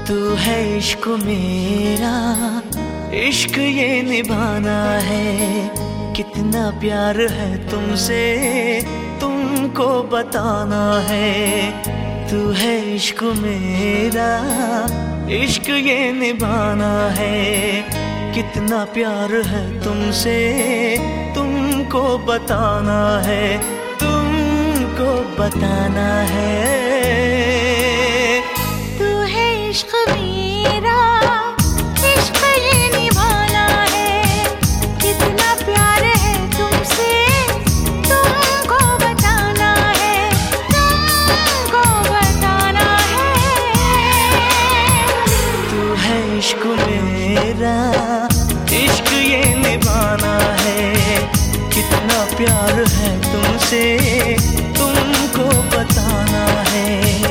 तू है इश्क मेरा, इश्क ये निभाना है। कितना प्यार है तुमसे तुमको बताना है। तू है इश्क मेरा, इश्क ये निभाना है। कितना प्यार है तुमसे तुमको बताना है, तुमको बताना है। तू है इश्क मेरा, इश्क ये निभाना है। कितना प्यार है तुमसे तुमको बताना है, तुमको बताना है। तू है इश्क मेरा, इश्क ये निभाना है। कितना प्यार है तुमसे तुमको बताना है।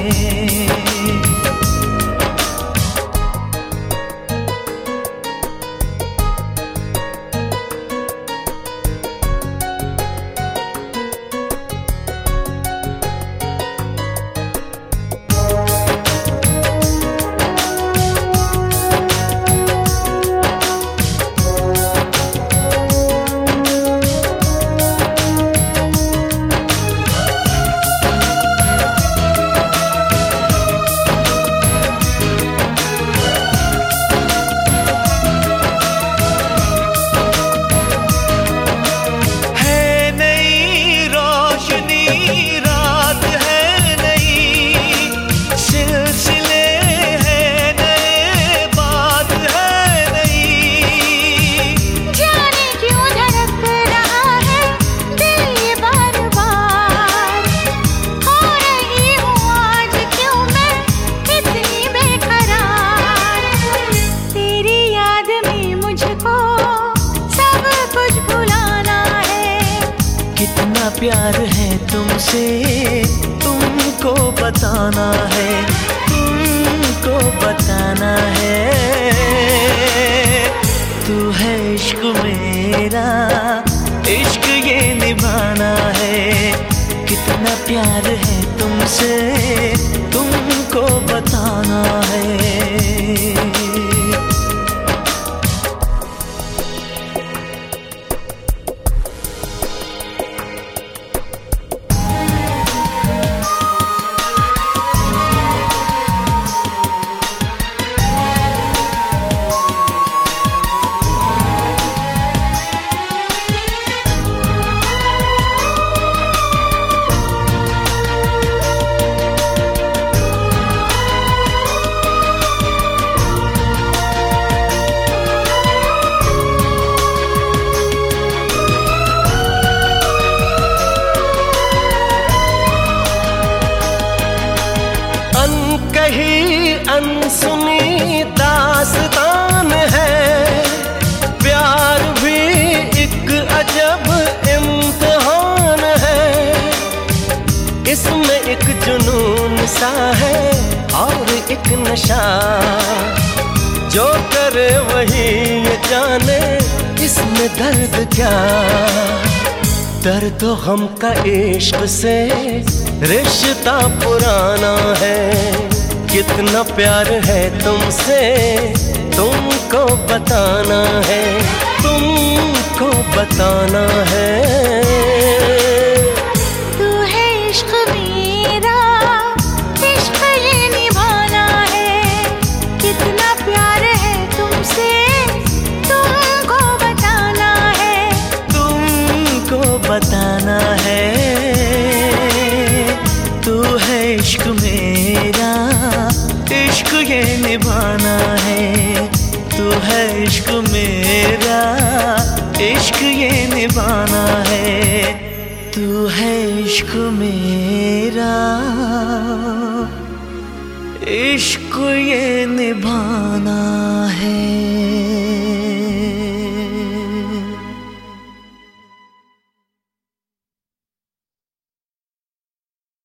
कितना प्यार है तुमसे तुमको बताना है, तुमको बताना है। तू है इश्क मेरा, इश्क ये निभाना है। कितना प्यार है तुमसे तुमको बताना है। कही अनसुनी दास्तान है, प्यार भी एक अजब इम्तिहान है। इसमें एक जुनून सा है और एक नशा, जो करे वही ये जाने इसमें दर्द क्या। दर्द गम का इश्क से रिश्ता पुराना है। कितना प्यार है तुमसे तुमको बताना है, तुमको बताना है। तू है इश्क मेरा, इश्क ये निभाना है। कितना प्यार है तुमसे तुमको बताना है, तुमको बताना है। तू है इश्क मेरा, इश्क ये निभाना है। तू है इश्क मेरा, इश्क ये निभाना है। तू है इश्क मेरा, इश्क ये निभाना है।